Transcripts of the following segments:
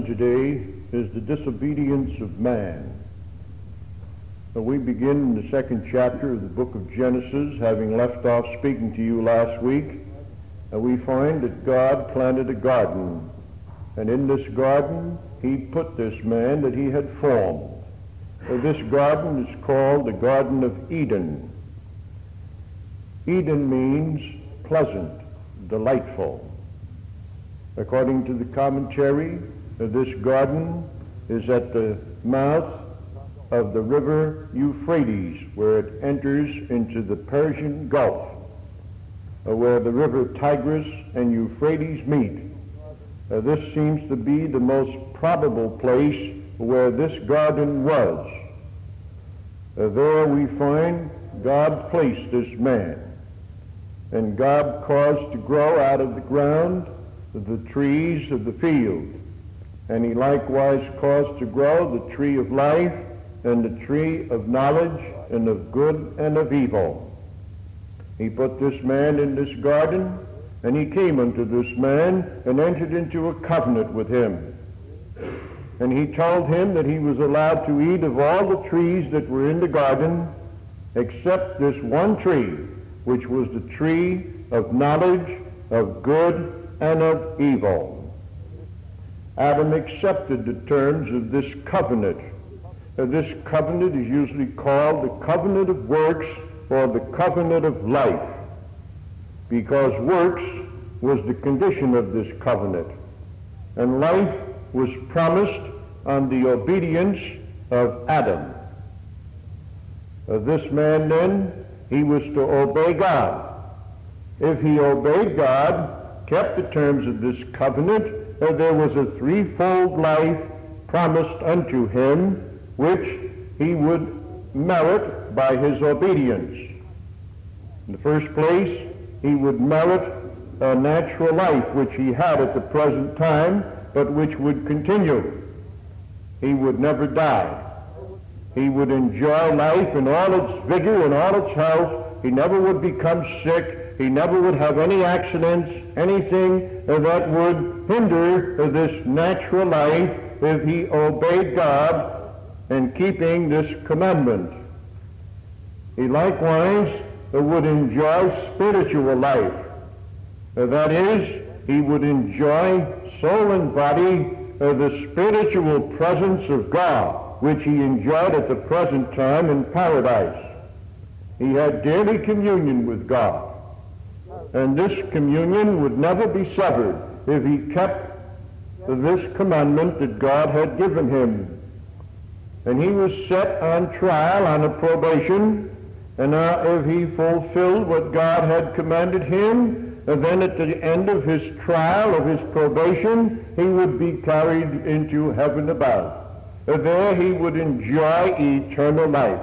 today is the disobedience of man. We begin in the second chapter of the book of Genesis, having left off speaking to you last week. We find that God planted a garden, and in this garden he put this man that he had formed. This garden is called the Garden of Eden. Eden means pleasant, delightful. According to the commentary, this garden is at the mouth of the river Euphrates, where it enters into the Persian Gulf, where the river Tigris and Euphrates meet. This seems to be the most probable place where this garden was. There we find God placed this man, and God caused to grow out of the ground the trees of the field, and he likewise caused to grow the tree of life and the tree of knowledge and of good and of evil. He put this man in this garden, and he came unto this man and entered into a covenant with him. And he told him that he was allowed to eat of all the trees that were in the garden except this one tree, which was the tree of knowledge of good and of evil. Adam accepted the terms of this covenant. This covenant is usually called the covenant of works or the covenant of life, because works was the condition of this covenant, and life was promised on the obedience of Adam. This man then, he was to obey God. If he obeyed God, kept the terms of this covenant, there was a threefold life promised unto him, which he would merit by his obedience. In the first place, he would merit a natural life which he had at the present time, but which would continue. He would never die. He would enjoy life in all its vigor and all its health. He never would become sick. He never would have any accidents, anything that would hinder this natural life if he obeyed God and keeping this commandment. He likewise would enjoy spiritual life. That is, he would enjoy soul and body the spiritual presence of God, which he enjoyed at the present time in paradise. He had daily communion with God, and this communion would never be severed if he kept this commandment that God had given him. And he was set on trial, on a probation, and now if he fulfilled what God had commanded him, and then at the end of his trial, of his probation, he would be carried into heaven above. There he would enjoy eternal life.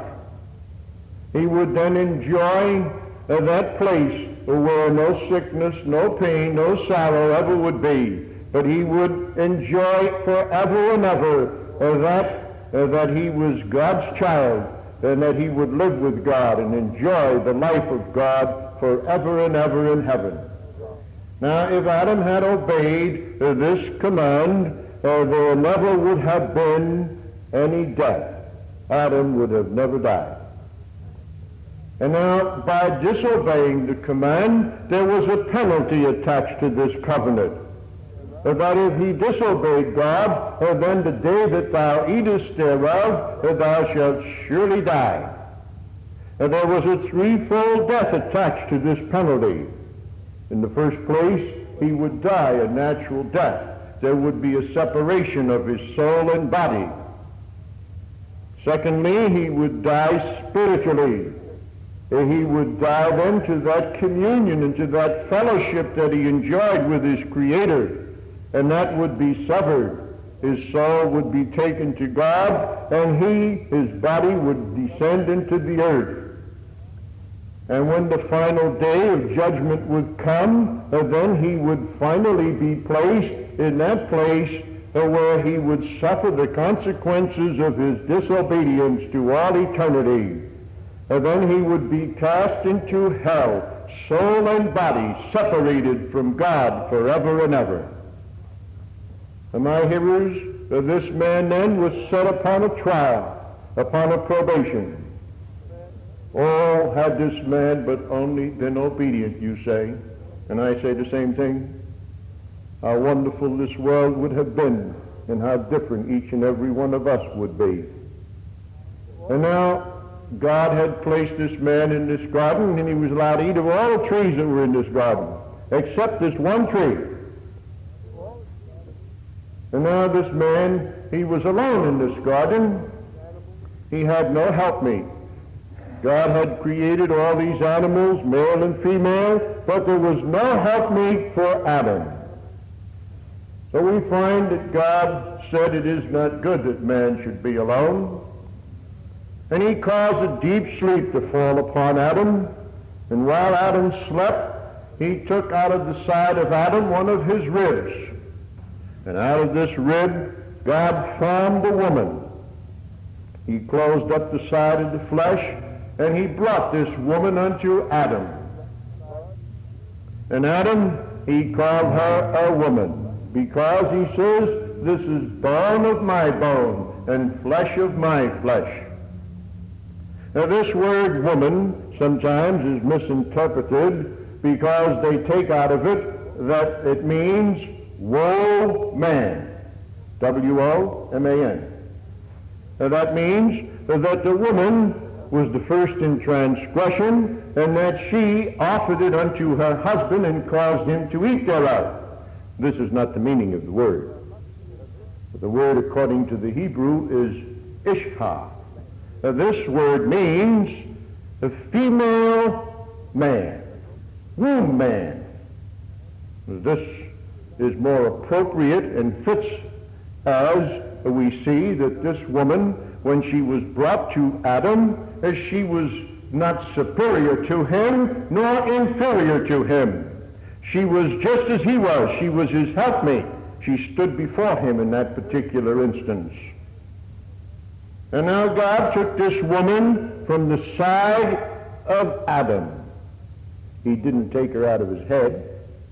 He would then enjoy that place where no sickness, no pain, no sorrow ever would be, but he would enjoy forever and ever that he was God's child, and that he would live with God and enjoy the life of God forever and ever in heaven. Now, if Adam had obeyed this command, there never would have been any death. Adam would have never died. And now, by disobeying the command, there was a penalty attached to this covenant. That if he disobeyed God, then the day that thou eatest thereof, thou shalt surely die. There was a threefold death attached to this penalty. In the first place, he would die a natural death. There would be a separation of his soul and body. Secondly, he would die spiritually. He would die then to that communion and to that fellowship that he enjoyed with his Creator, and that would be severed. His soul would be taken to God, and his body would descend into the earth. And when the final day of judgment would come, then he would finally be placed in that place where he would suffer the consequences of his disobedience to all eternity. And then he would be cast into hell, soul and body separated from God forever and ever. My hearers, So this man then was set upon a trial, upon a probation. Oh, had this man but only been obedient, you say, and I say the same thing, how wonderful this world would have been, and how different each and every one of us would be. And now, God had placed this man in this garden, and he was allowed to eat of all the trees that were in this garden, except this one tree. And now this man, he was alone in this garden. He had no helpmeet. God had created all these animals, male and female, but there was no helpmeet for Adam. So we find that God said it is not good that man should be alone. And he caused a deep sleep to fall upon Adam. And while Adam slept, he took out of the side of Adam one of his ribs. And out of this rib, God formed a woman. He closed up the side of the flesh, and he brought this woman unto Adam. And Adam, he called her a woman, because he says, this is bone of my bone and flesh of my flesh. Now this word woman sometimes is misinterpreted because they take out of it that it means woman, W-O-M-A-N. Now that means that the woman was the first in transgression, and that she offered it unto her husband and caused him to eat thereof. This is not the meaning of the word. The word, according to the Hebrew, is ishha. Now, this word means a female man, womb man. This is more appropriate and fits as we see that this woman, when she was brought to Adam, as she was not superior to him nor inferior to him. She was just as he was. She was his helpmate. She stood before him in that particular instance. And now God took this woman from the side of Adam. He didn't take her out of his head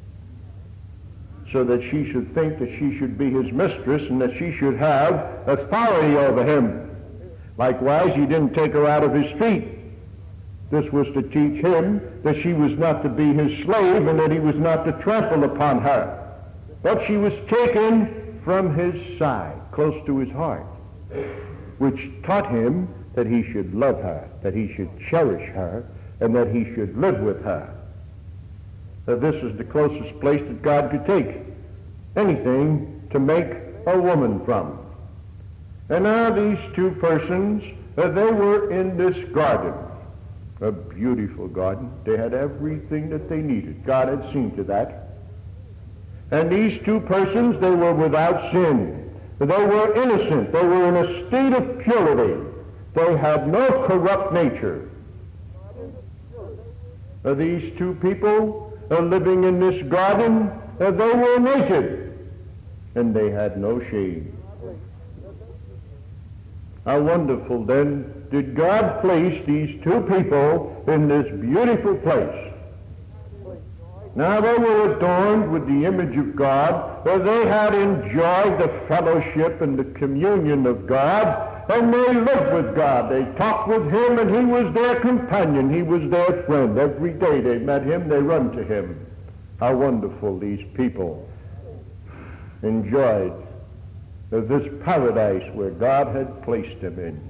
so that she should think that she should be his mistress and that she should have authority over him. Likewise, he didn't take her out of his feet. This was to teach him that she was not to be his slave and that he was not to trample upon her. But she was taken from his side, close to his heart, which taught him that he should love her, that he should cherish her, and that he should live with her. That this is the closest place that God could take anything to make a woman from. And now these two persons, they were in this garden, a beautiful garden. They had everything that they needed. God had seen to that. And these two persons, they were without sin. They were innocent. They were in a state of purity. They had no corrupt nature. These two people living in this garden, they were naked, and they had no shame. How wonderful, then, did God place these two people in this beautiful place. Now they were adorned with the image of God, for they had enjoyed the fellowship and the communion of God, and they lived with God. They talked with him, and he was their companion. He was their friend. Every day they met him, they run to him. How wonderful these people enjoyed this paradise where God had placed them in.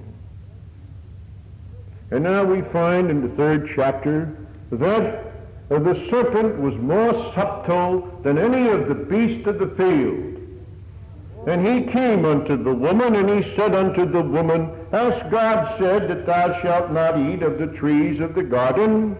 And now we find in the 3rd chapter that the serpent was more subtle than any of the beasts of the field. And he came unto the woman, and he said unto the woman, As God said that thou shalt not eat of the trees of the garden.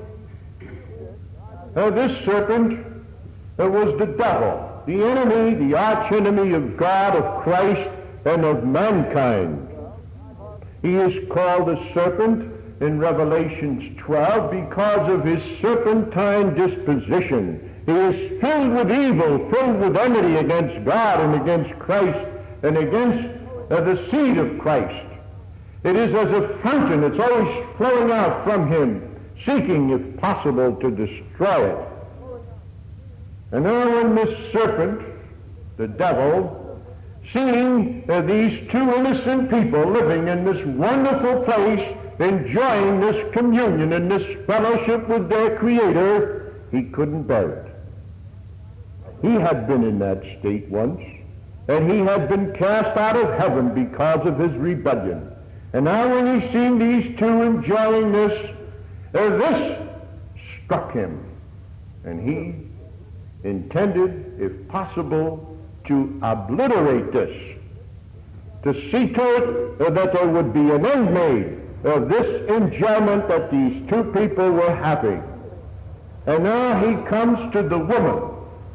This serpent was the devil, the enemy, the arch-enemy of God, of Christ, and of mankind. He is called a serpent in Revelation 12 because of his serpentine disposition. He is filled with evil, filled with enmity against God and against Christ and against the seed of Christ. It is as a fountain. It's always flowing out from him, seeking, if possible, to destroy it. And now when this serpent, the devil, seeing these two innocent people living in this wonderful place, enjoying this communion and this fellowship with their Creator, he couldn't bear it. He had been in that state once, and he had been cast out of heaven because of his rebellion. And now when he seen these two enjoying this, this struck him, and he intended, if possible, to obliterate this, to see to it that there would be an end made of this enjoyment that these two people were having. And now he comes to the woman.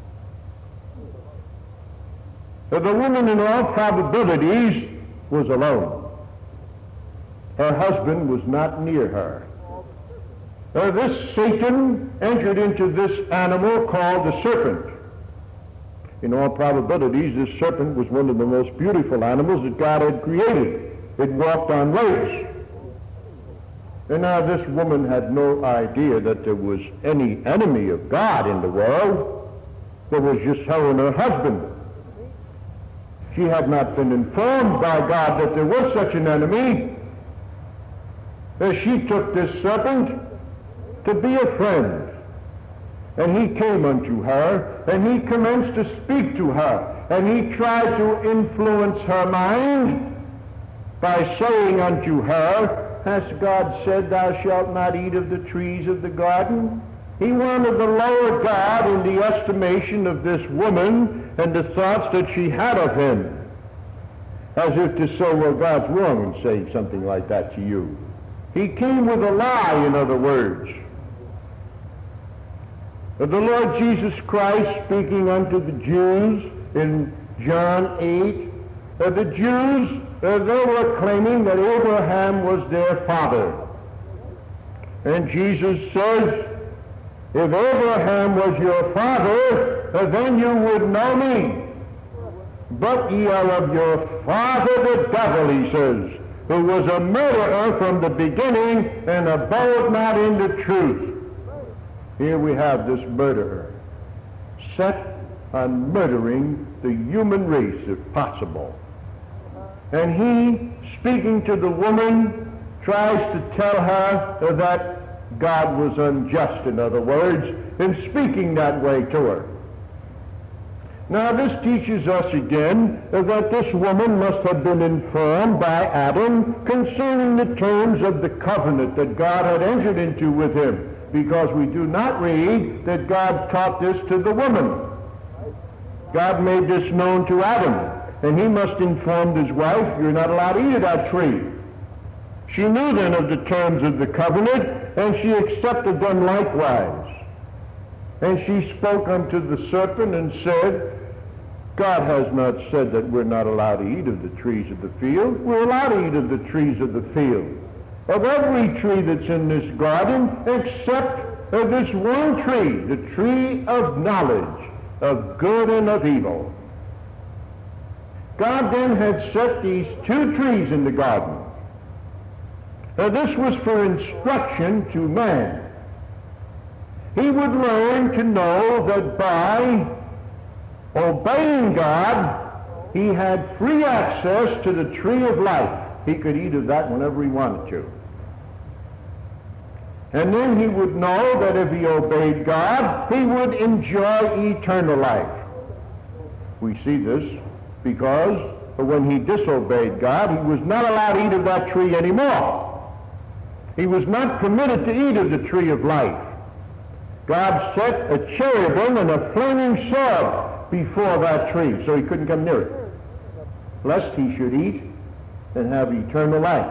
The woman, in all probabilities, was alone. Her husband was not near her. This Satan entered into this animal called the serpent. In all probabilities, this serpent was one of the most beautiful animals that God had created. It walked on legs. And now this woman had no idea that there was any enemy of God in the world. There was just her and her husband. She had not been informed by God that there was such an enemy. She took this serpent to be a friend. And he came unto her, and he commenced to speak to her, and he tried to influence her mind by saying unto her, "Has God said, thou shalt not eat of the trees of the garden?" He wanted to lower God in the estimation of this woman and the thoughts that she had of him, as if to say, well, God's wrong in saying something like that to you. He came with a lie, in other words. The Lord Jesus Christ, speaking unto the Jews in John 8, the Jews, they were claiming that Abraham was their father. And Jesus says, if Abraham was your father, then you would know me. But ye are of your father the devil, he says, who was a murderer from the beginning and abode not in the truth. Here we have this murderer set on murdering the human race, if possible. And he, speaking to the woman, tries to tell her that God was unjust, in other words, in speaking that way to her. Now this teaches us again that this woman must have been informed by Adam concerning the terms of the covenant that God had entered into with him, because we do not read that God taught this to the woman. God made this known to Adam, and he must inform his wife, you're not allowed to eat of that tree. She knew then of the terms of the covenant, and she accepted them likewise. And she spoke unto the serpent and said, God has not said that we're not allowed to eat of the trees of the field. We're allowed to eat of the trees of the field, of every tree that's in this garden, except of this one tree, the tree of knowledge of good and of evil. God then had set these two trees in the garden. Now this was for instruction to man. He would learn to know that by obeying God, he had free access to the tree of life. He could eat of that whenever he wanted to. And then he would know that if he obeyed God, he would enjoy eternal life. We see this because when he disobeyed God, he was not allowed to eat of that tree anymore. He was not permitted to eat of the tree of life. God set a cherubim and a flaming sword before that tree, so he couldn't come near it, lest he should eat and have eternal life.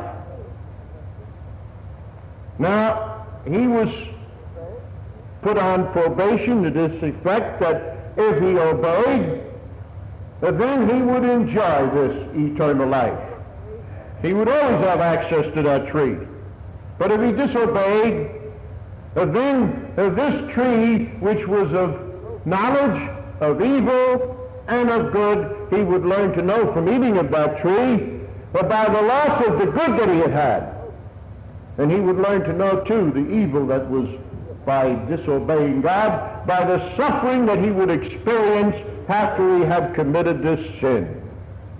Now, he was put on probation to this effect that if he obeyed, then he would enjoy this eternal life. He would always have access to that tree. But if he disobeyed, then this tree, which was of knowledge, of evil, and of good, he would learn to know from eating of that tree, but by the loss of the good that he had had. And he would learn to know, too, the evil that was by disobeying God, by the suffering that he would experience after he had committed this sin.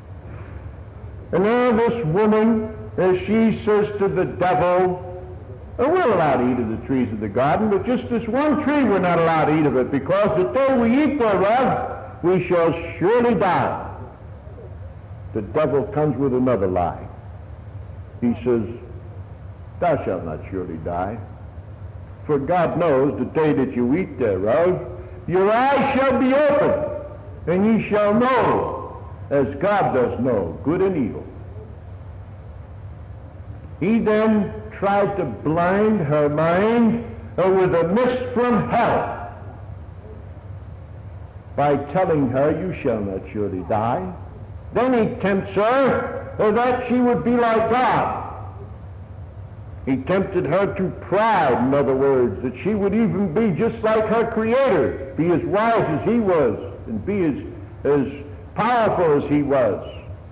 And now this woman, as she says to the devil, we're allowed to eat of the trees of the garden, but just this one tree we're not allowed to eat of it, because the day we eat thereof, we shall surely die. The devil comes with another lie. He says, thou shalt not surely die. For God knows the day that you eat thereof, your eyes shall be opened, and ye shall know, as God does know, good and evil. He then tried to blind her mind with a mist from hell by telling her, you shall not surely die. Then he tempts her that she would be like God. He tempted her to pride, in other words, that she would even be just like her Creator, be as wise as he was, and be as powerful as he was.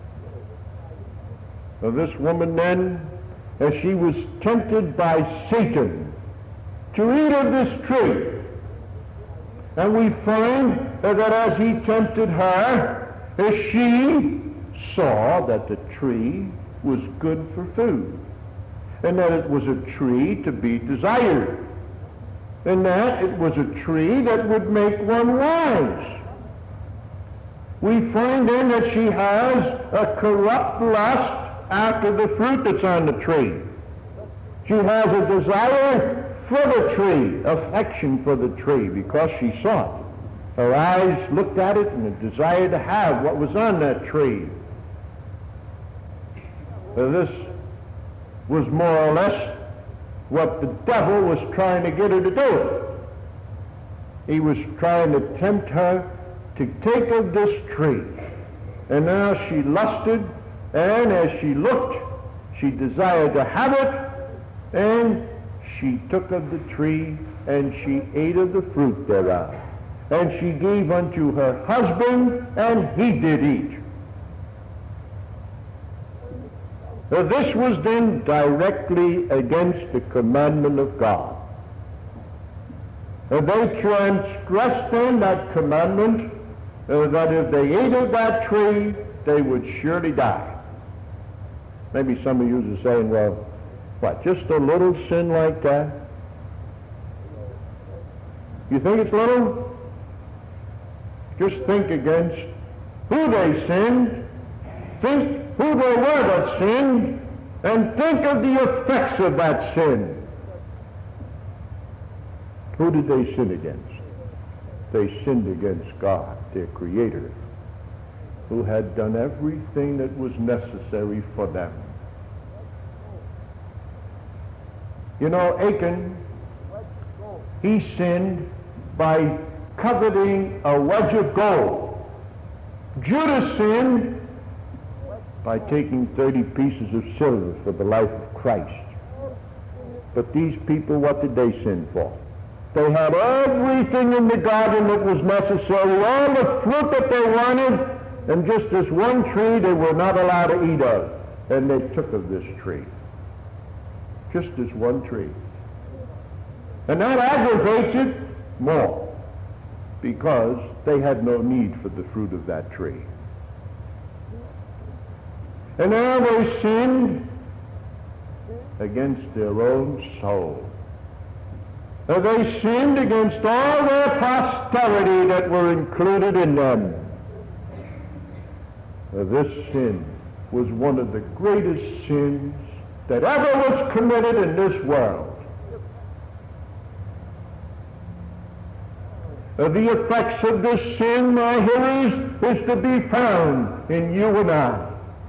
So this woman then, as she was tempted by Satan to eat of this tree, and we find that as he tempted her, she saw that the tree was good for food, and that it was a tree to be desired, and that it was a tree that would make one wise. We find then that she has a corrupt lust after the fruit that's on the tree. She has a desire for the tree, affection for the tree, because she saw it. Her eyes looked at it and a desire to have what was on that tree. This was more or less what the devil was trying to get her to do. He was trying to tempt her to take of this tree. And now she lusted, and as she looked, she desired to have it, and she took of the tree, and she ate of the fruit thereof. And she gave unto her husband, and he did eat. This was then directly against the commandment of God. They transgressed then that commandment, that if they ate of that tree, they would surely die. Maybe some of you are saying, well, what, just a little sin like that? You think it's little? Just think against who they sinned, think who they were that sinned, and think of the effects of that sin. Who did they sin against? They sinned against God, their Creator, who had done everything that was necessary for them. You know, Achan, he sinned by coveting a wedge of gold. Judas sinned by taking 30 pieces of silver for the life of Christ. But these people, what did they sin for? They had everything in the garden that was necessary, all the fruit that they wanted, and just this one tree they were not allowed to eat of. And they took of this tree. Just this one tree. And that aggravates it more, because they had no need for the fruit of that tree. And now they sinned against their own soul. They sinned against all their posterity that were included in them. This sin was one of the greatest sins that ever was committed in this world. The effects of this sin, my hearers, is to be found in you and I.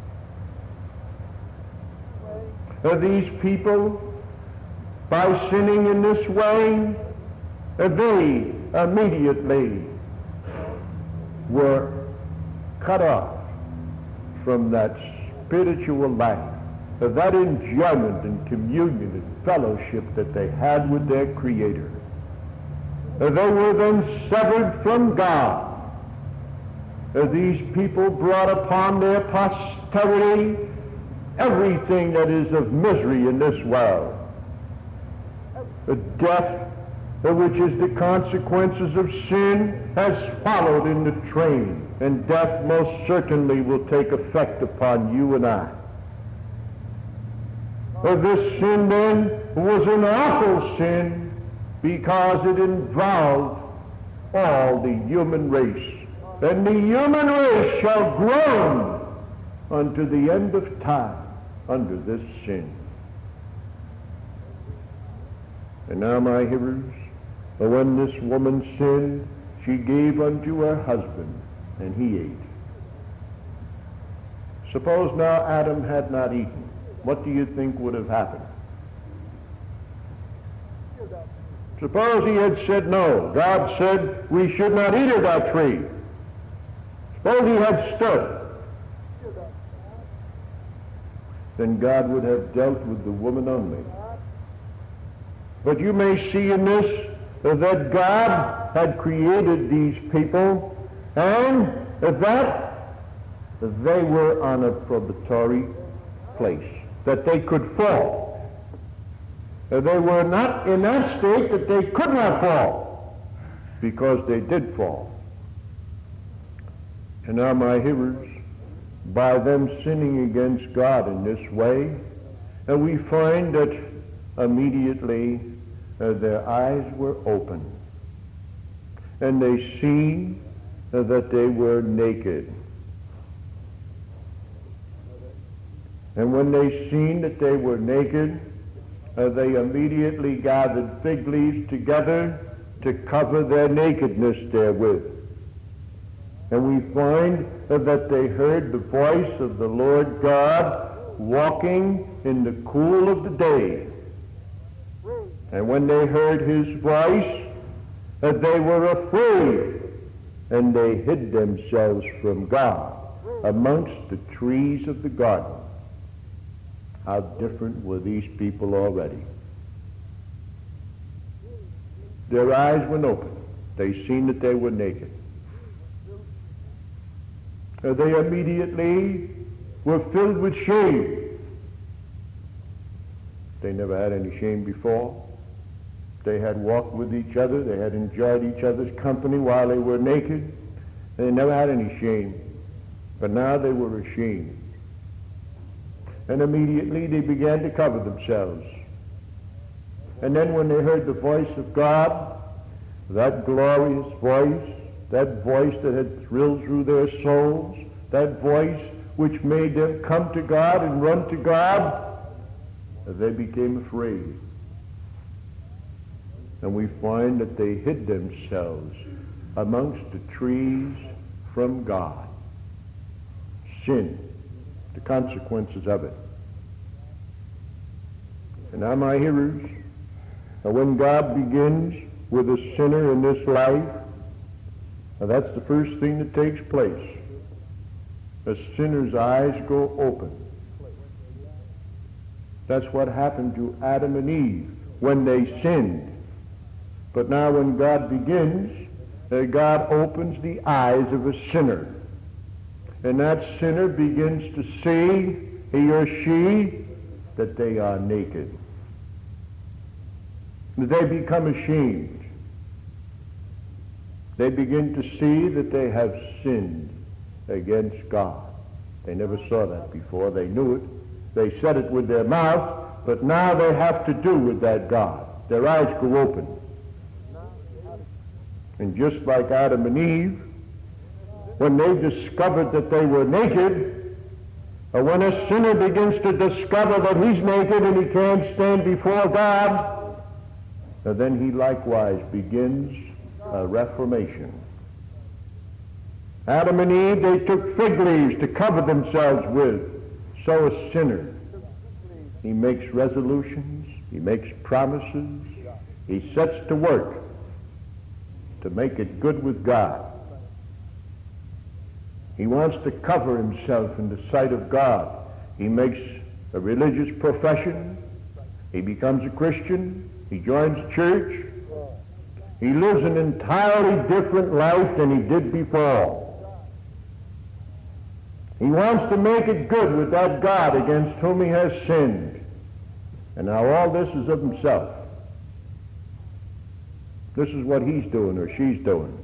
These people, by sinning in this way, they immediately were cut off from that spiritual life, that enjoyment and communion and fellowship that they had with their Creator. They were then severed from God. These people brought upon their posterity everything that is of misery in this world. Death, which is the consequences of sin, has followed in the train, and death most certainly will take effect upon you and I. This sin then was an awful sin because it involved all the human race. And the human race shall groan unto the end of time under this sin. And now, my hearers, when this woman sinned, she gave unto her husband, and he ate. Suppose now Adam had not eaten. What do you think would have happened? Suppose he had said no. God said we should not eat of that tree. Suppose he had stood. Then God would have dealt with the woman only. But you may see in this that God had created these people, and that they were on a probatory place, that they could fall. They were not in that state that they could not fall, because they did fall. And now, my hearers, by them sinning against God in this way, we find that immediately their eyes were open, and they seen that they were naked. And when they seen that they were naked, they immediately gathered fig leaves together to cover their nakedness therewith. And we find that they heard the voice of the Lord God walking in the cool of the day. And when they heard his voice, they were afraid, and they hid themselves from God amongst the trees of the garden. How different were these people already. Their eyes were open. They seen that they were naked. They immediately were filled with shame. They never had any shame before. They had walked with each other. They had enjoyed each other's company while they were naked. They never had any shame. But now they were ashamed. And immediately they began to cover themselves. And then when they heard the voice of God, that glorious voice, that voice that had thrilled through their souls, that voice which made them come to God and run to God, they became afraid. And we find that they hid themselves amongst the trees from God. Sin, the consequences of it. And now, my hearers, when God begins with a sinner in this life, that's the first thing that takes place. A sinner's eyes go open. That's what happened to Adam and Eve when they sinned. But now when God begins, God opens the eyes of a sinner. And that sinner begins to see, he or she, that they are naked. They become ashamed. They begin to see that they have sinned against God. They never saw that before. They knew it. They said it with their mouth, but now they have to do with that God. Their eyes go open. And just like Adam and Eve, when they discovered that they were naked, or when a sinner begins to discover that he's naked and he can't stand before God, then he likewise begins a reformation. Adam and Eve, they took fig leaves to cover themselves with. So a sinner, he makes resolutions, he makes promises, he sets to work to make it good with God. He wants to cover himself in the sight of God. He makes a religious profession. He becomes a Christian. He joins church. He lives an entirely different life than he did before. He wants to make it good with that God against whom he has sinned. And now all this is of himself. This is what he's doing or she's doing.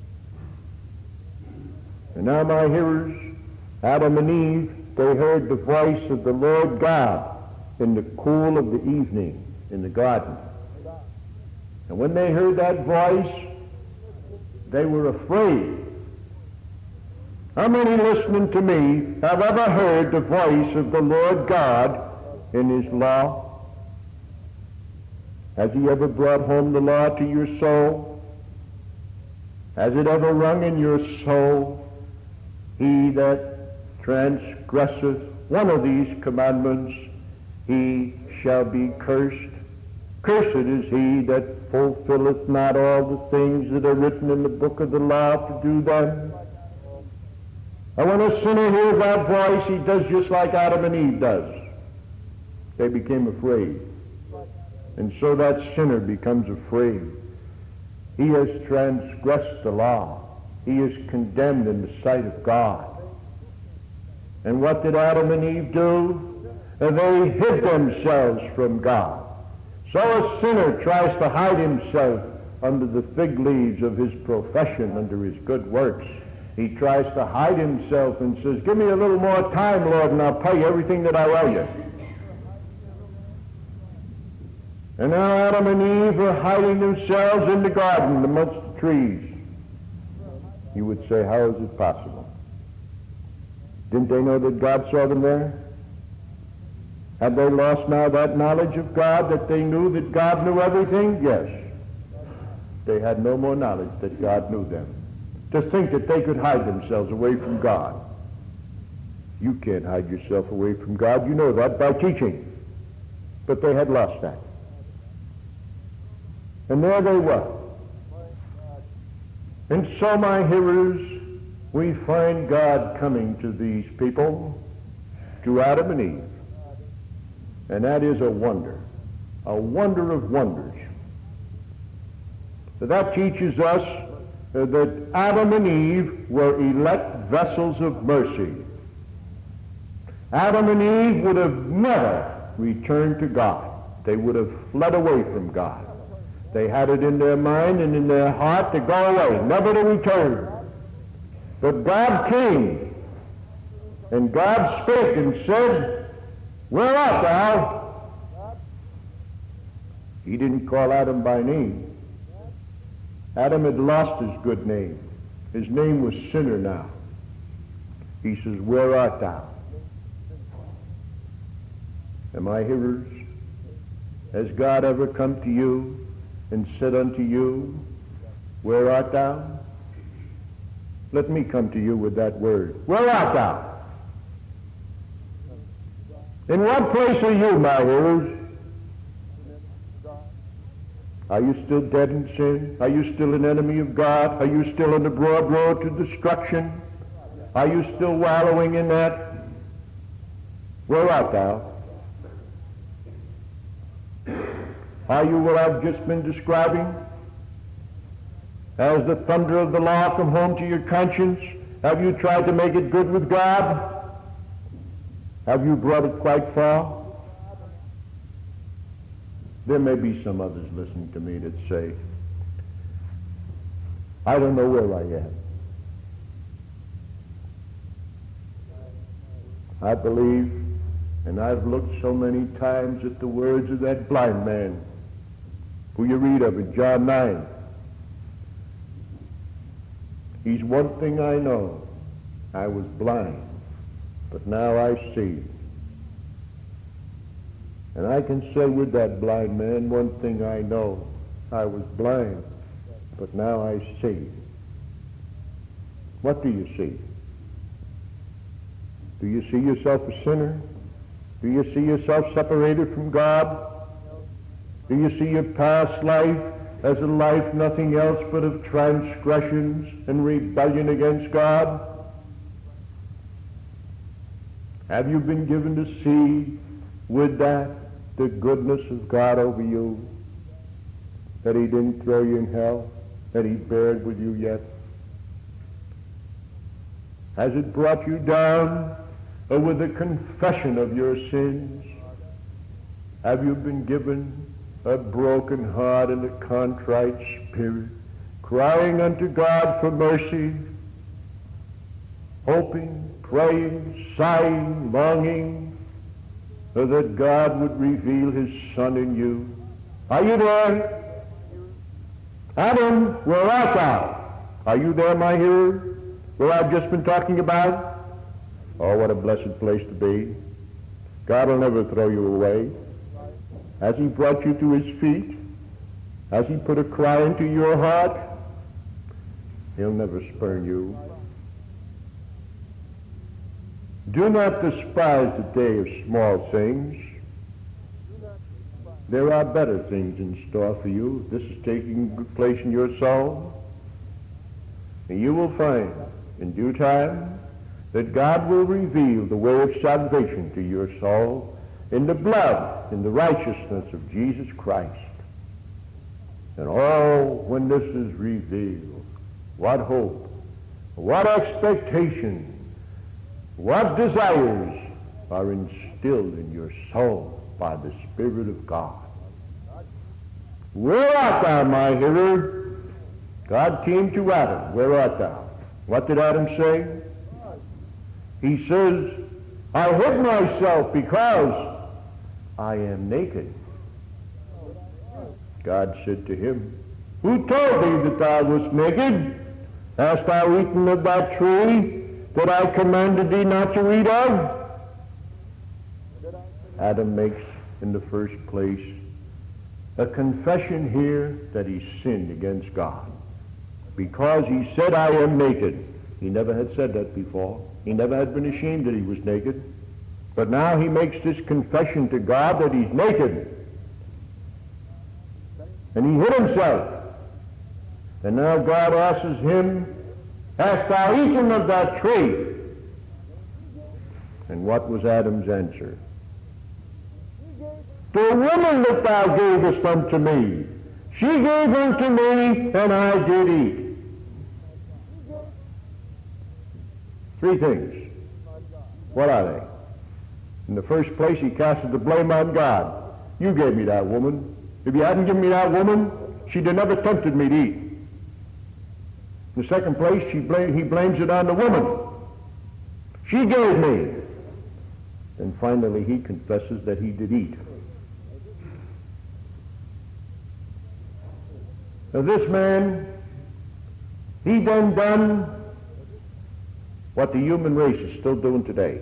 And now, my hearers, Adam and Eve, they heard the voice of the Lord God in the cool of the evening in the garden. And when they heard that voice, they were afraid. How many listening to me have ever heard the voice of the Lord God in his law? Has he ever brought home the law to your soul? Has it ever rung in your soul? He that transgresseth one of these commandments, he shall be cursed. Cursed is he that fulfilleth not all the things that are written in the book of the law to do them. And when a sinner hears that voice, he does just like Adam and Eve does. They became afraid. And so that sinner becomes afraid. He has transgressed the law. He is condemned in the sight of God. And what did Adam and Eve do? They hid themselves from God. So a sinner tries to hide himself under the fig leaves of his profession, under his good works. He tries to hide himself and says, give me a little more time, Lord, and I'll pay you everything that I owe you. And now Adam and Eve are hiding themselves in the garden amongst the trees. You would say, how is it possible? Didn't they know that God saw them there? Had they lost now that knowledge of God, that they knew that God knew everything? Yes. They had no more knowledge that God knew them. To think that they could hide themselves away from God. You can't hide yourself away from God. You know that by teaching. But they had lost that. And there they were. And so, my hearers, we find God coming to these people, to Adam and Eve. And that is a wonder of wonders. That teaches us that Adam and Eve were elect vessels of mercy. Adam and Eve would have never returned to God. They would have fled away from God. They had it in their mind and in their heart to go away, never to return. But God came, and God spake and said, where art thou? He didn't call Adam by name. Adam had lost his good name. His name was sinner now. He says, where art thou? And my hearers, has God ever come to you and said unto you, where art thou? Let me come to you with that word. Where art thou? In what place are you, my hearers? Are you still dead in sin? Are you still an enemy of God? Are you still on the broad road to destruction? Are you still wallowing in that? Where art thou? Are you what I've just been describing? Has the thunder of the law come home to your conscience? Have you tried to make it good with God? Have you brought it quite far? There may be some others listening to me that say, I don't know where I am. I believe, and I've looked so many times at the words of that blind man who you read of in John 9. He's one thing I know. I was blind, but now I see. And I can say with that blind man, one thing I know. I was blind, but now I see. What do you see? Do you see yourself a sinner? Do you see yourself separated from God? Do you see your past life as a life nothing else but of transgressions and rebellion against God? Have you been given to see with that the goodness of God over you? That he didn't throw you in hell? That he bared with you yet? Has it brought you down with the confession of your sins? Have you been given a broken heart and a contrite spirit, crying unto God for mercy, hoping, praying, sighing, longing that God would reveal his Son in you. Are you there? Adam, where art thou? Are you there, my hearer, where I've just been talking about? Oh, what a blessed place to be. God will never throw you away. Has he brought you to his feet? Has he put a cry into your heart? He'll never spurn you. Do not despise the day of small things. There are better things in store for you. This is taking good place in your soul. And you will find in due time that God will reveal the way of salvation to your soul in the blood, in the righteousness of Jesus Christ. And oh, when this is revealed, what hope, what expectation, what desires are instilled in your soul by the Spirit of God. Where art thou, my hearer? God came to Adam. Where art thou? What did Adam say? He says, I hid myself because I am naked. God said to him, who told thee that thou wast naked? Hast thou eaten of that tree that I commanded thee not to eat of? Adam makes, in the first place, a confession here that he sinned against God. Because he said, I am naked. He never had said that before. He never had been ashamed that he was naked. But now he makes this confession to God that he's naked. And he hid himself. And now God asks him, hast thou eaten of that tree? And what was Adam's answer? The woman that thou gavest unto me, she gave unto me, and I did eat. Three things. What are they? In the first place, he casted the blame on God. You gave me that woman. If you hadn't given me that woman, she'd have never tempted me to eat. In the second place, he blames it on the woman. She gave me. And finally, he confesses that he did eat. Now this man, he done what the human race is still doing today.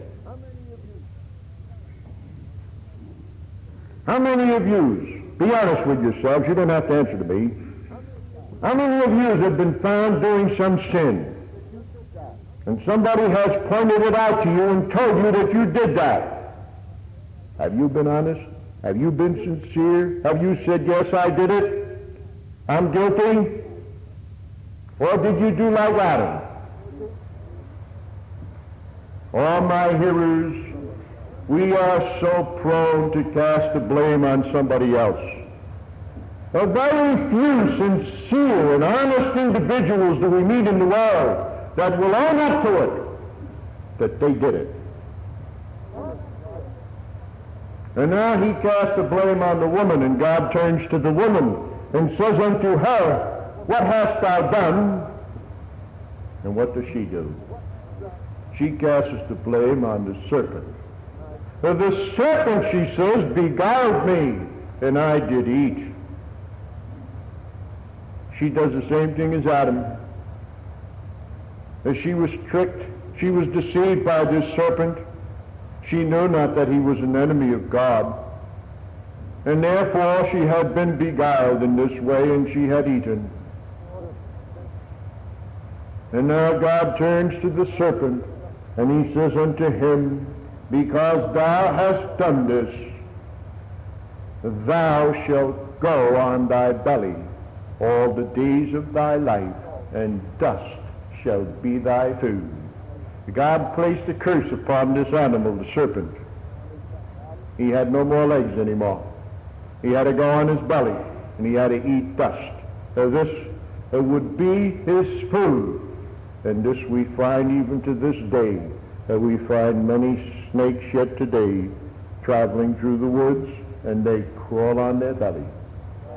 How many of you, be honest with yourselves, you don't have to answer to me, how many of you have been found doing some sin? And somebody has pointed it out to you and told you that you did that. Have you been honest? Have you been sincere? Have you said, yes, I did it? I'm guilty? Or did you do like Adam? All my hearers, we are so prone to cast the blame on somebody else. A very few sincere and honest individuals that we meet in the world that will own up to it, that they did it. And now he casts the blame on the woman, and God turns to the woman and says unto her, what hast thou done? And what does she do? She casts the blame on the serpent. The serpent, she says, beguiled me, and I did eat. She does the same thing as Adam. As she was tricked, she was deceived by this serpent. She knew not that he was an enemy of God. And therefore she had been beguiled in this way, and she had eaten. And now God turns to the serpent, and he says unto him, because thou hast done this, thou shalt go on thy belly all the days of thy life, and dust shall be thy food. God placed a curse upon this animal, the serpent. He had no more legs anymore. He had to go on his belly, and he had to eat dust. This would be his food. And this we find even to this day. We find many snakes yet today traveling through the woods, and they crawl on their belly.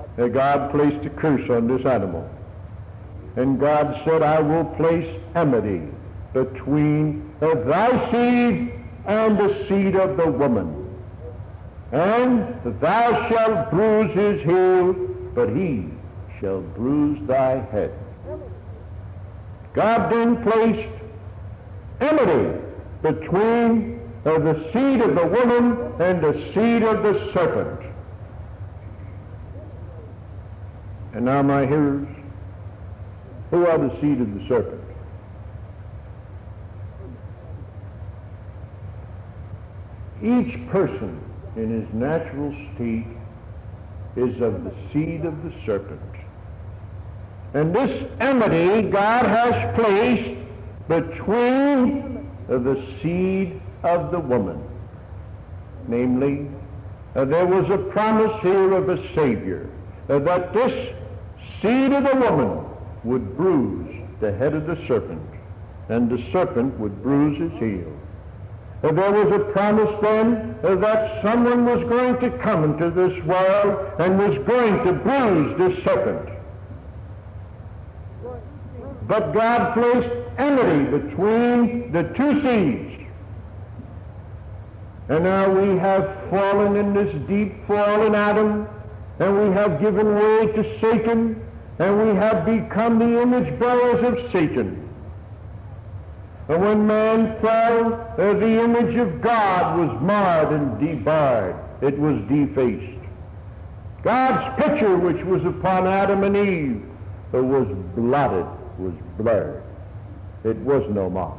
God placed a curse on this animal. And God said, I will place enmity between thy seed and the seed of the woman. And thou shalt bruise his heel, but he shall bruise thy head. God then placed enmity between the seed of the woman and the seed of the serpent. And now, my hearers, who are the seed of the serpent? Each person in his natural state is of the seed of the serpent. And this enmity God has placed between the seed of the woman. Namely, there was a promise here of a Savior, that this seed of the woman would bruise the head of the serpent, and the serpent would bruise his heel. There was a promise then that someone was going to come into this world and was going to bruise this serpent. But God placed enmity between the two seeds. And now we have fallen in this deep fall in Adam, and we have given way to Satan, and we have become the image bearers of Satan. And when man fell, the image of God was marred and debarred. It was defaced. God's picture, which was upon Adam and Eve, was blotted, was blurred. It was no more.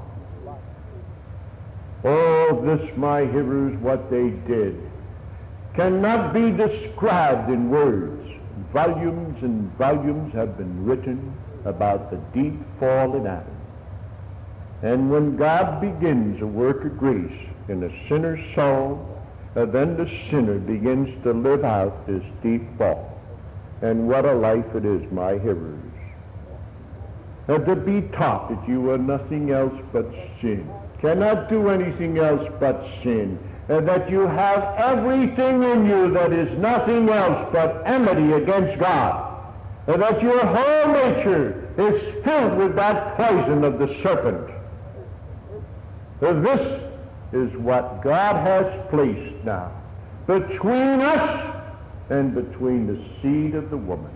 Oh, this, my hearers, what they did cannot be described in words. Volumes and volumes have been written about the deep fall in Adam. And when God begins a work of grace in a sinner's soul, then the sinner begins to live out this deep fall. And what a life it is, my hearers. To be taught that you are nothing else but sin, cannot do anything else but sin, and that you have everything in you that is nothing else but enmity against God, and that your whole nature is filled with that poison of the serpent. This is what God has placed now between us and between the seed of the woman.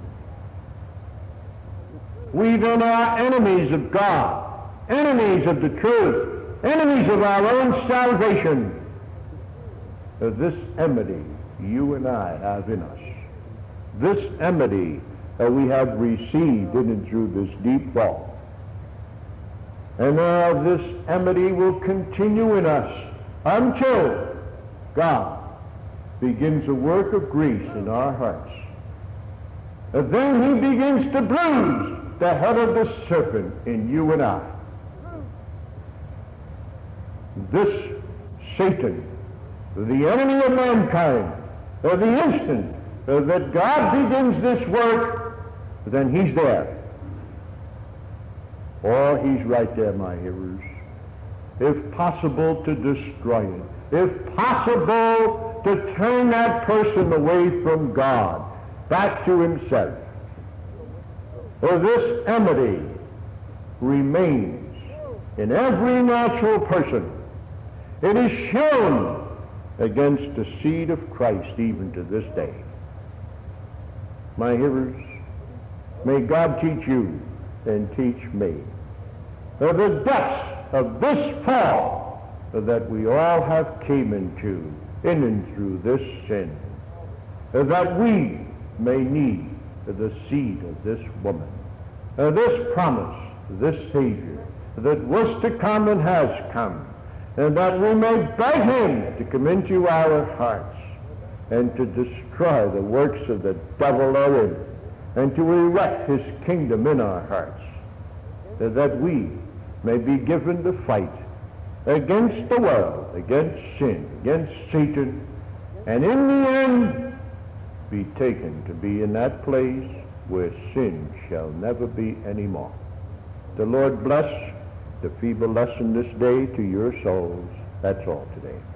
We then are enemies of God, enemies of the truth, enemies of our own salvation. This enmity you and I have in us. This enmity we have received in and through this deep fall. And now this enmity will continue in us until God begins a work of grace in our hearts. And then he begins to bruise the head of the serpent in you and I. This Satan, the enemy of mankind, the instant that God begins this work, then he's there. Oh, he's right there, my hearers. If possible, to destroy it. If possible, to turn that person away from God, back to himself. For this enmity remains in every natural person. It is shown against the seed of Christ even to this day. My hearers, may God teach you and teach me the depths of this fall that we all have came into in and through this sin, that we may need the seed of this woman, this promise, this Savior that was to come and has come, and that we may beg him to come into our hearts and to destroy the works of the devil therein, and to erect his kingdom in our hearts, that we may be given to fight against the world, against sin, against Satan, and in the end be taken to be in that place where sin shall never be any more. The Lord bless the feeble lesson this day to your souls. That's all today.